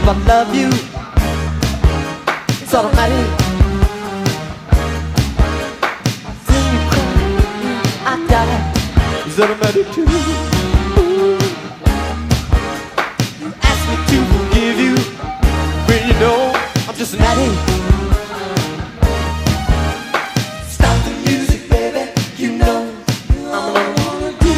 I love you, it's automatic. When you cry, I die, it's automatic too. You ask me to forgive you, when you know I'm just an addict. Stop the music, baby, you know I'm gonna wanna do.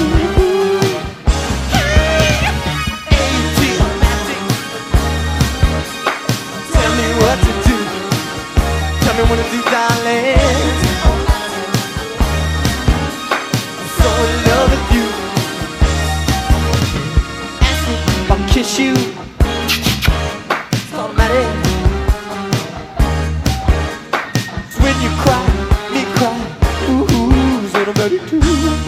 Tell me what to do, tell me what to do, darling. I'm so in love with you. Ask me if I'll kiss you, it's automatic. It's when you cry, me cry, ooh, it's automatic too.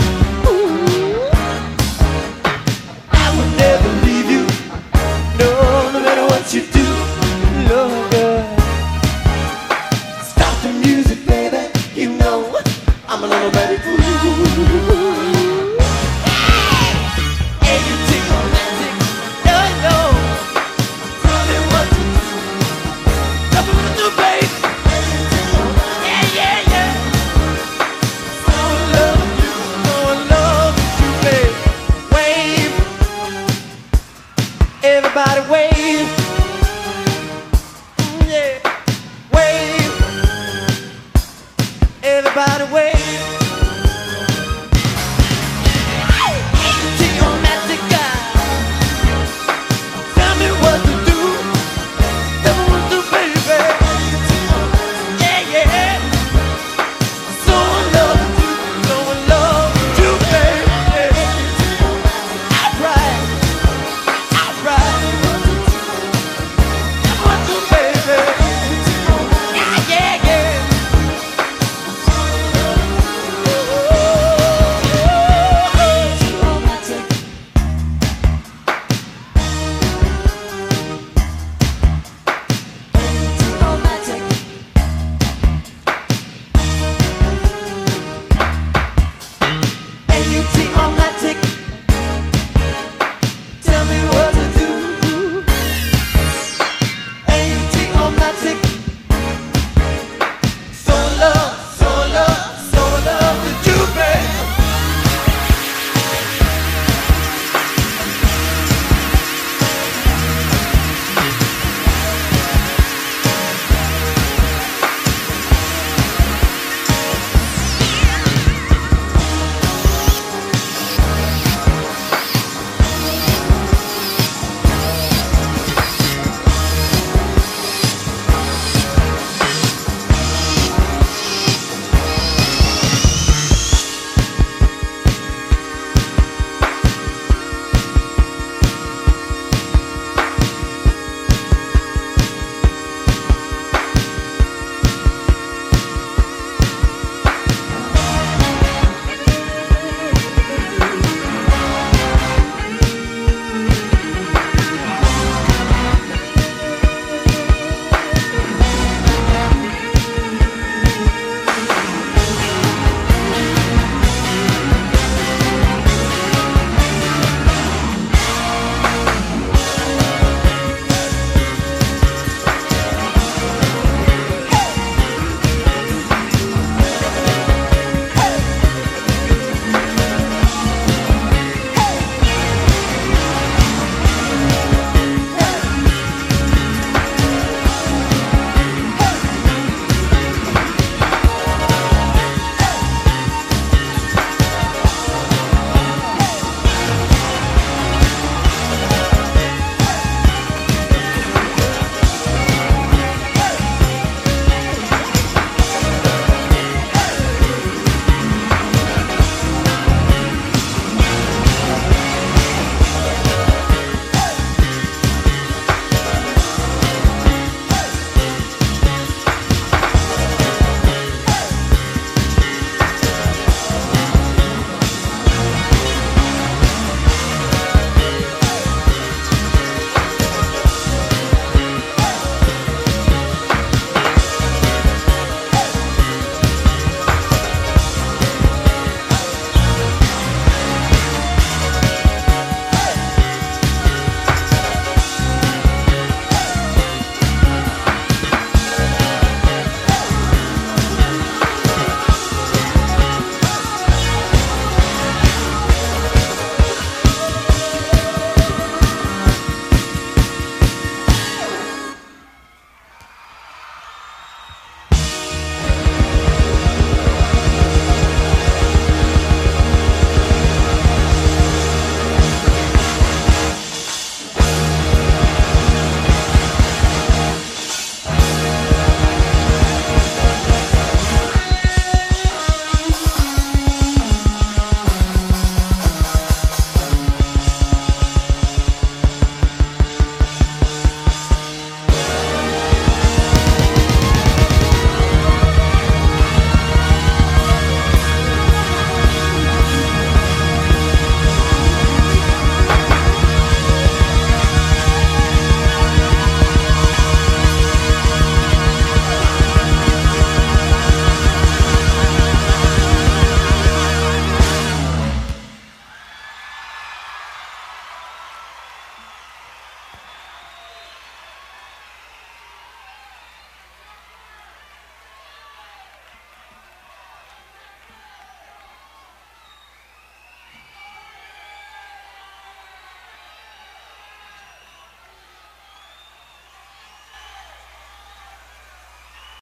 I would never leave you, no, no matter what you do, love girl. Stop the music, baby, you know I'm an automatic fool. Hey, you think romantic? No, no. Tell me what to do.